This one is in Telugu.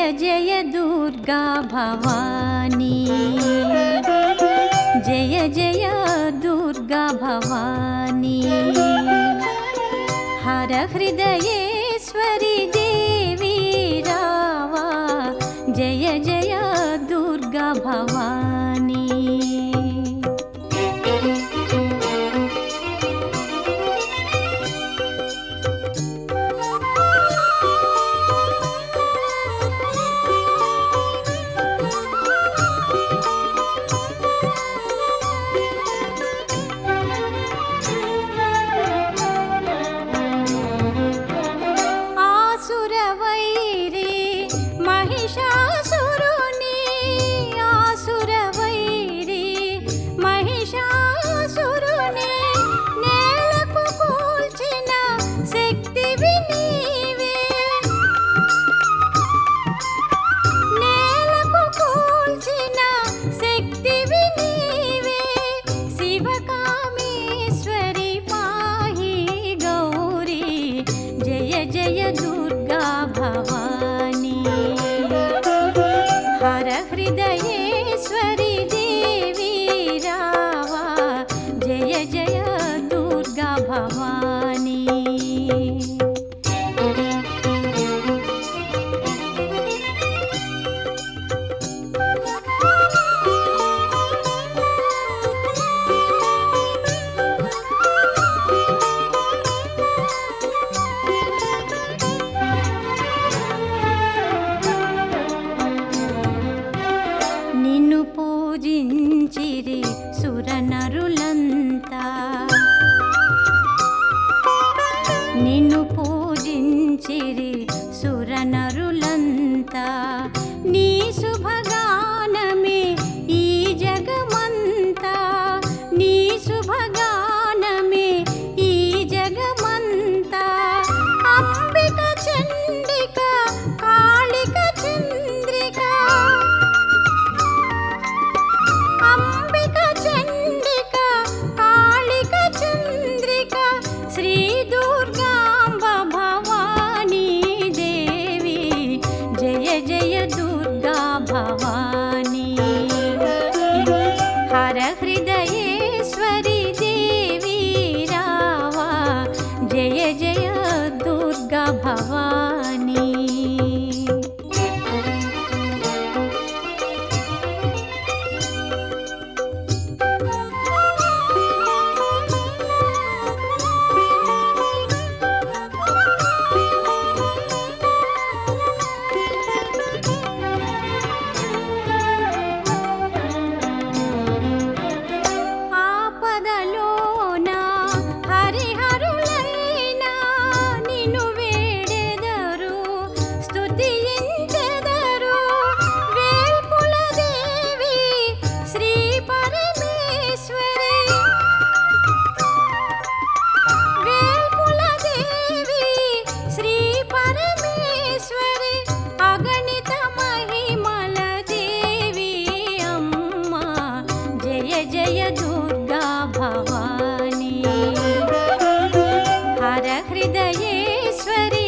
जय दुर्गा भवानी, जय जय दुर्गा भवानी। हर हृदयेश्वरी देवी रावा, जय जय दुर्गा भवानी। हर हृदयेश्वरी देवी रावा, जय जय दुर्गा भवानी। పూజించిరి సురనరులంతా, నిన్ను పూజించిరి సురనరులంతా, నీ శుభగానమే ఈ జగమంతా, నీ శుభగానమే ఈ జగమంతా। అంబిక చండిక కాళిక చంద్రిక, श्री दुर्गांब भवानी देवी, जय जय दुर्गा भवानी। हर हृदयेश्वरी देवी रावा, जय जय दुर्गा भवानी। जय दुर्गा भवानी, हर हृदयेश्वरी